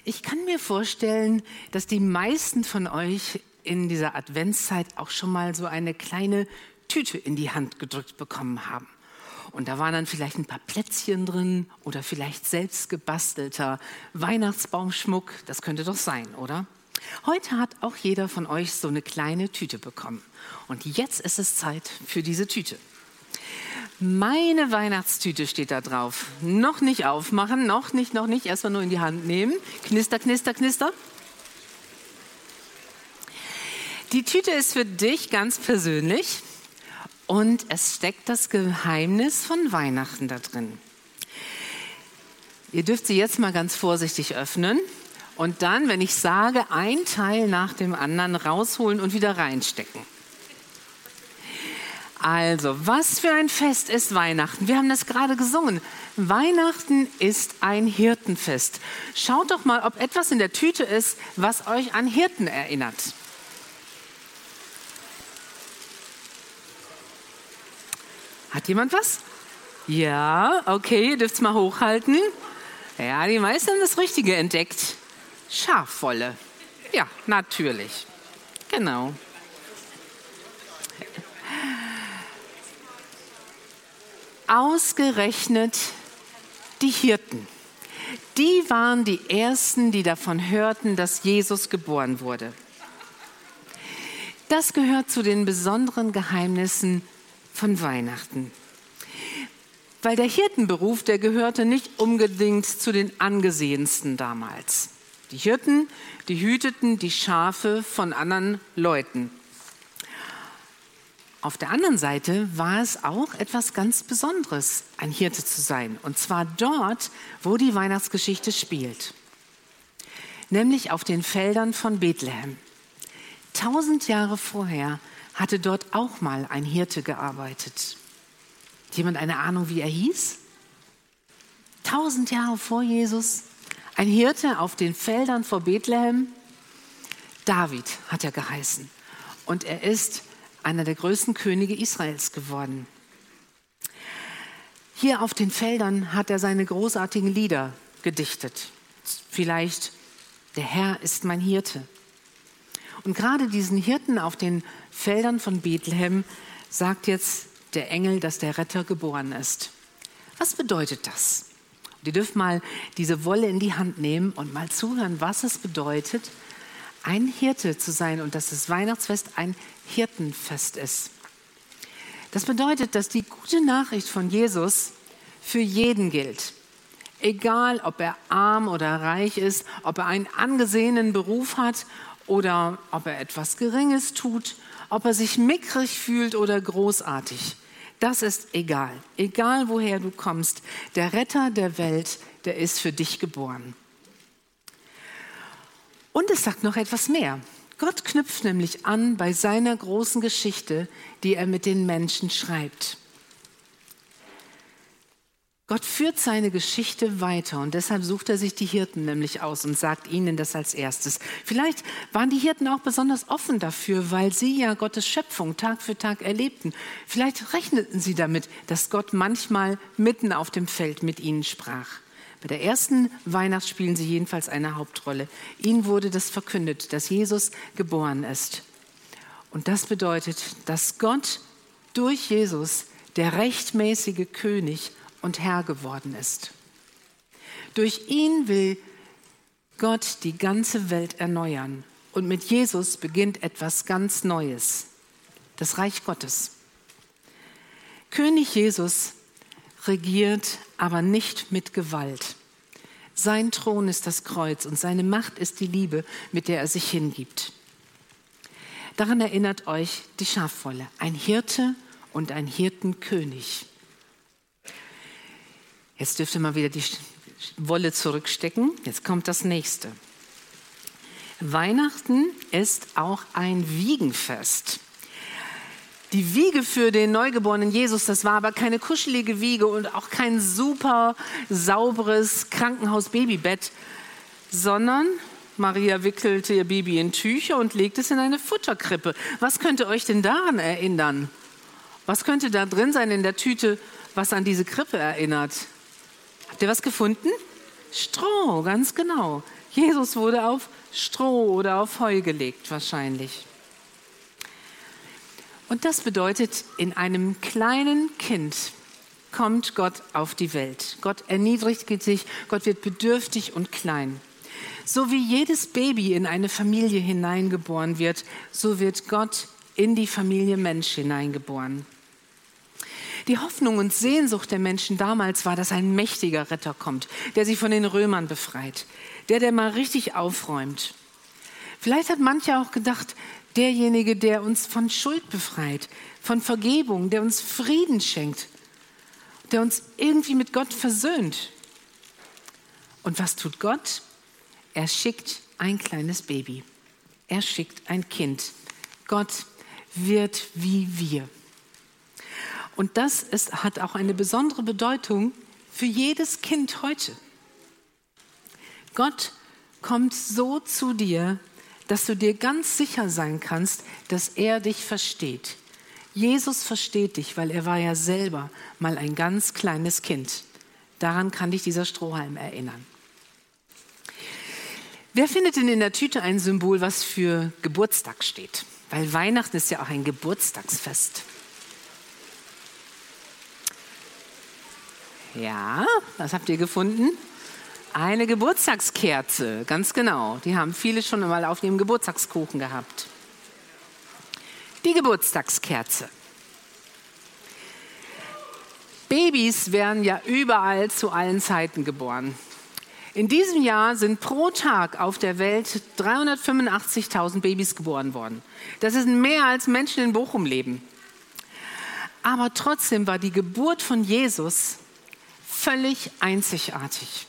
Ich kann mir vorstellen, dass die meisten von euch in dieser Adventszeit auch schon mal so eine kleine Tüte in die Hand gedrückt bekommen haben. Und da waren dann vielleicht ein paar Plätzchen drin oder vielleicht selbst gebastelter Weihnachtsbaumschmuck. Das könnte doch sein, oder? Heute hat auch jeder von euch so eine kleine Tüte bekommen. Und jetzt ist es Zeit für diese Tüte. Meine Weihnachtstüte steht da drauf. Noch nicht aufmachen, noch nicht. Erstmal nur in die Hand nehmen. Knister, knister, knister. Die Tüte ist für dich ganz persönlich und es steckt das Geheimnis von Weihnachten da drin. Ihr dürft sie jetzt mal ganz vorsichtig öffnen und dann, wenn ich sage, ein Teil nach dem anderen rausholen und wieder reinstecken. Also, was für ein Fest ist Weihnachten? Wir haben das gerade gesungen. Weihnachten ist ein Hirtenfest. Schaut doch mal, ob etwas in der Tüte ist, was euch an Hirten erinnert. Hat jemand was? Ja, okay, ihr dürft es mal hochhalten. Ja, die meisten haben das Richtige entdeckt. Schafwolle. Ja, natürlich. Genau. Ausgerechnet die Hirten. Die waren die Ersten, die davon hörten, dass Jesus geboren wurde. Das gehört zu den besonderen Geheimnissen von Weihnachten. Weil der Hirtenberuf, der gehörte nicht unbedingt zu den angesehensten damals. Die Hirten, die hüteten die Schafe von anderen Leuten. Auf der anderen Seite war es auch etwas ganz Besonderes, ein Hirte zu sein. Und zwar dort, wo die Weihnachtsgeschichte spielt. Nämlich auf den Feldern von Bethlehem. 1000 Jahre vorher hatte dort auch mal ein Hirte gearbeitet. Hat jemand eine Ahnung, wie er hieß? 1000 Jahre vor Jesus. Ein Hirte auf den Feldern vor Bethlehem. David hat er geheißen. Und er ist einer der größten Könige Israels geworden. Hier auf den Feldern hat er seine großartigen Lieder gedichtet. Vielleicht, der Herr ist mein Hirte. Und gerade diesen Hirten auf den Feldern von Bethlehem sagt jetzt der Engel, dass der Retter geboren ist. Was bedeutet das? Und ihr dürft mal diese Wolle in die Hand nehmen und mal zuhören, was es bedeutet, ein Hirte zu sein und dass das Weihnachtsfest ein Hirtenfest ist. Das bedeutet, dass die gute Nachricht von Jesus für jeden gilt. Egal, ob er arm oder reich ist, ob er einen angesehenen Beruf hat oder ob er etwas Geringes tut, ob er sich mickrig fühlt oder großartig. Das ist egal. Egal, woher du kommst. Der Retter der Welt, der ist für dich geboren. Und es sagt noch etwas mehr. Gott knüpft nämlich an bei seiner großen Geschichte, die er mit den Menschen schreibt. Gott führt seine Geschichte weiter und deshalb sucht er sich die Hirten nämlich aus und sagt ihnen das als erstes. Vielleicht waren die Hirten auch besonders offen dafür, weil sie ja Gottes Schöpfung Tag für Tag erlebten. Vielleicht rechneten sie damit, dass Gott manchmal mitten auf dem Feld mit ihnen sprach. Bei der ersten Weihnacht spielen sie jedenfalls eine Hauptrolle. Ihnen wurde das verkündet, dass Jesus geboren ist. Und das bedeutet, dass Gott durch Jesus der rechtmäßige König und Herr geworden ist. Durch ihn will Gott die ganze Welt erneuern. Und mit Jesus beginnt etwas ganz Neues, das Reich Gottes. König Jesus regiert aber nicht mit Gewalt. Sein Thron ist das Kreuz und seine Macht ist die Liebe, mit der er sich hingibt. Daran erinnert euch die Schafwolle, ein Hirte und ein Hirtenkönig. Jetzt dürft ihr mal wieder die Wolle zurückstecken. Jetzt kommt das Nächste. Weihnachten ist auch ein Wiegenfest. Die Wiege für den neugeborenen Jesus, das war aber keine kuschelige Wiege und auch kein super sauberes Krankenhaus-Babybett, sondern Maria wickelte ihr Baby in Tücher und legte es in eine Futterkrippe. Was könnte euch denn daran erinnern? Was könnte da drin sein in der Tüte, was an diese Krippe erinnert? Habt ihr was gefunden? Stroh, ganz genau. Jesus wurde auf Stroh oder auf Heu gelegt wahrscheinlich. Und das bedeutet, in einem kleinen Kind kommt Gott auf die Welt. Gott erniedrigt sich, Gott wird bedürftig und klein. So wie jedes Baby in eine Familie hineingeboren wird, so wird Gott in die Familie Mensch hineingeboren. Die Hoffnung und Sehnsucht der Menschen damals war, dass ein mächtiger Retter kommt, der sie von den Römern befreit, der mal richtig aufräumt. Vielleicht hat mancher auch gedacht, derjenige, der uns von Schuld befreit, von Vergebung, der uns Frieden schenkt, der uns irgendwie mit Gott versöhnt. Und was tut Gott? Er schickt ein kleines Baby. Er schickt ein Kind. Gott wird wie wir. Und das hat auch eine besondere Bedeutung für jedes Kind heute. Gott kommt so zu dir, dass du dir ganz sicher sein kannst, dass er dich versteht. Jesus versteht dich, weil er war ja selber mal ein ganz kleines Kind. Daran kann dich dieser Strohhalm erinnern. Wer findet denn in der Tüte ein Symbol, was für Geburtstag steht? Weil Weihnachten ist ja auch ein Geburtstagsfest. Ja, was habt ihr gefunden? Eine Geburtstagskerze, ganz genau. Die haben viele schon mal auf dem Geburtstagskuchen gehabt. Die Geburtstagskerze. Babys werden ja überall zu allen Zeiten geboren. In diesem Jahr sind pro Tag auf der Welt 385.000 Babys geboren worden. Das ist mehr als Menschen in Bochum leben. Aber trotzdem war die Geburt von Jesus völlig einzigartig.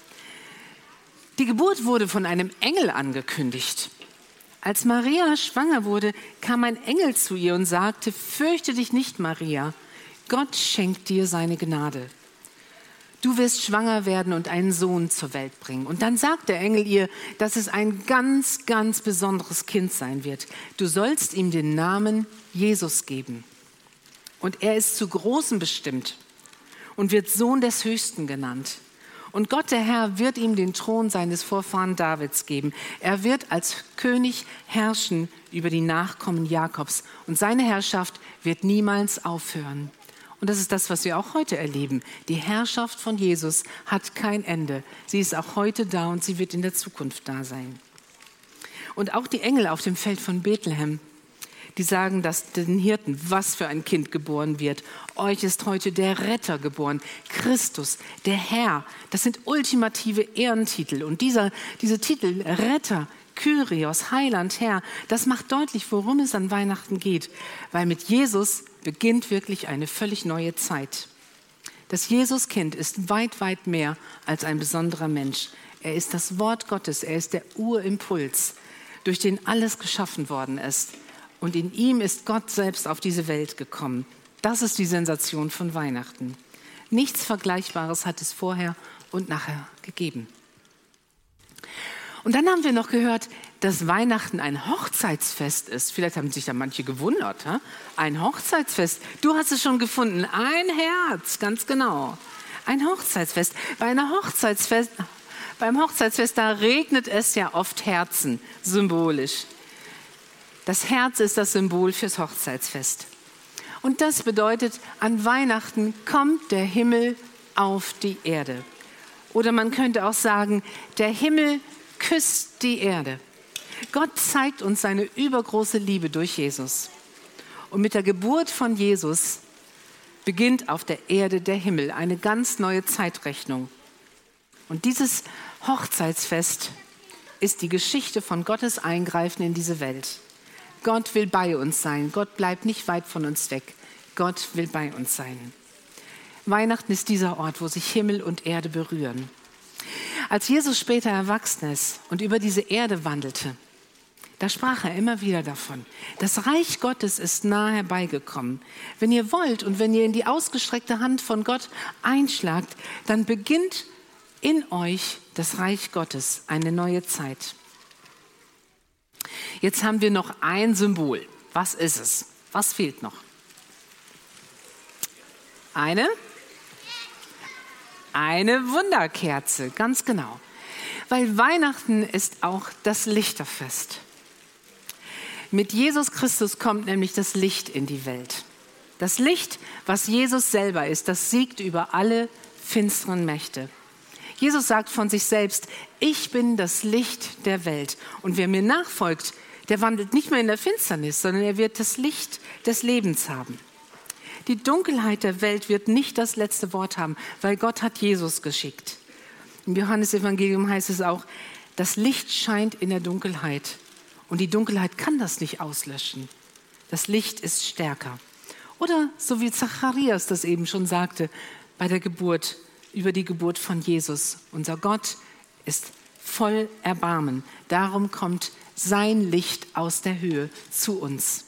Die Geburt wurde von einem Engel angekündigt. Als Maria schwanger wurde, kam ein Engel zu ihr und sagte: Fürchte dich nicht, Maria, Gott schenkt dir seine Gnade. Du wirst schwanger werden und einen Sohn zur Welt bringen. Und dann sagt der Engel ihr, dass es ein ganz, ganz besonderes Kind sein wird. Du sollst ihm den Namen Jesus geben. Und er ist zu Großem bestimmt und wird Sohn des Höchsten genannt. Und Gott, der Herr, wird ihm den Thron seines Vorfahren Davids geben. Er wird als König herrschen über die Nachkommen Jakobs. Und seine Herrschaft wird niemals aufhören. Und das ist das, was wir auch heute erleben. Die Herrschaft von Jesus hat kein Ende. Sie ist auch heute da und sie wird in der Zukunft da sein. Und auch die Engel auf dem Feld von Bethlehem, die sagen das den Hirten, was für ein Kind geboren wird. Euch ist heute der Retter geboren, Christus, der Herr. Das sind ultimative Ehrentitel. Und diese Titel, Retter, Kyrios, Heiland, Herr, das macht deutlich, worum es an Weihnachten geht. Weil mit Jesus beginnt wirklich eine völlig neue Zeit. Das Jesuskind ist weit, weit mehr als ein besonderer Mensch. Er ist das Wort Gottes, er ist der Urimpuls, durch den alles geschaffen worden ist. Und in ihm ist Gott selbst auf diese Welt gekommen. Das ist die Sensation von Weihnachten. Nichts Vergleichbares hat es vorher und nachher gegeben. Und dann haben wir noch gehört, dass Weihnachten ein Hochzeitsfest ist. Vielleicht haben sich da manche gewundert. Ein Hochzeitsfest. Du hast es schon gefunden. Ein Herz, ganz genau. Ein Hochzeitsfest. Beim Hochzeitsfest, da regnet es ja oft Herzen, symbolisch. Das Herz ist das Symbol fürs Hochzeitsfest. Und das bedeutet, an Weihnachten kommt der Himmel auf die Erde. Oder man könnte auch sagen, der Himmel küsst die Erde. Gott zeigt uns seine übergroße Liebe durch Jesus. Und mit der Geburt von Jesus beginnt auf der Erde der Himmel, eine ganz neue Zeitrechnung. Und dieses Hochzeitsfest ist die Geschichte von Gottes Eingreifen in diese Welt. Gott will bei uns sein. Gott bleibt nicht weit von uns weg. Gott will bei uns sein. Weihnachten ist dieser Ort, wo sich Himmel und Erde berühren. Als Jesus später erwachsen ist und über diese Erde wandelte, da sprach er immer wieder davon. Das Reich Gottes ist nahe herbeigekommen. Wenn ihr wollt und wenn ihr in die ausgestreckte Hand von Gott einschlagt, dann beginnt in euch das Reich Gottes, eine neue Zeit. Jetzt haben wir noch ein Symbol. Was ist es? Was fehlt noch? Eine Wunderkerze, ganz genau. Weil Weihnachten ist auch das Lichterfest. Mit Jesus Christus kommt nämlich das Licht in die Welt. Das Licht, was Jesus selber ist, das siegt über alle finsteren Mächte. Jesus sagt von sich selbst, ich bin das Licht der Welt. Und wer mir nachfolgt, der wandelt nicht mehr in der Finsternis, sondern er wird das Licht des Lebens haben. Die Dunkelheit der Welt wird nicht das letzte Wort haben, weil Gott hat Jesus geschickt. Im Johannesevangelium heißt es auch, das Licht scheint in der Dunkelheit und die Dunkelheit kann das nicht auslöschen. Das Licht ist stärker. Oder so wie Zacharias das eben schon sagte, bei der Geburt, über die Geburt von Jesus. Unser Gott ist voll Erbarmen. Darum kommt sein Licht aus der Höhe zu uns.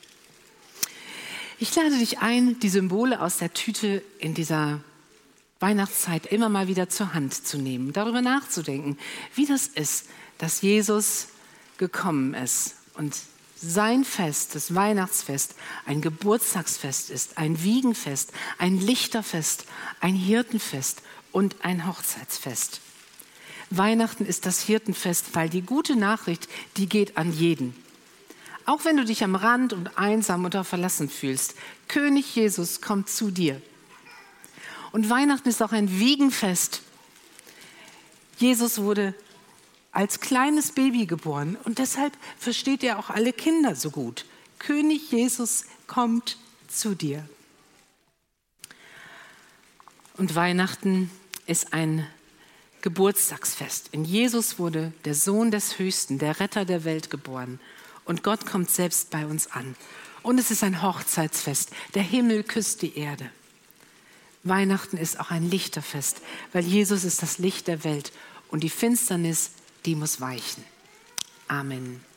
Ich lade dich ein, die Symbole aus der Tüte in dieser Weihnachtszeit immer mal wieder zur Hand zu nehmen, darüber nachzudenken, wie das ist, dass Jesus gekommen ist und sein Fest, das Weihnachtsfest, ein Geburtstagsfest ist, ein Wiegenfest, ein Lichterfest, ein Hirtenfest und ein Hochzeitsfest. Weihnachten ist das Hirtenfest, weil die gute Nachricht, die geht an jeden. Auch wenn du dich am Rand und einsam oder verlassen fühlst, König Jesus kommt zu dir. Und Weihnachten ist auch ein Wiegenfest. Jesus wurde als kleines Baby geboren und deshalb versteht er auch alle Kinder so gut. König Jesus kommt zu dir. Und Weihnachten ist ein Geburtstagsfest. In Jesus wurde der Sohn des Höchsten, der Retter der Welt geboren. Und Gott kommt selbst bei uns an. Und es ist ein Hochzeitsfest. Der Himmel küsst die Erde. Weihnachten ist auch ein Lichterfest, weil Jesus ist das Licht der Welt und die Finsternis, die muss weichen. Amen.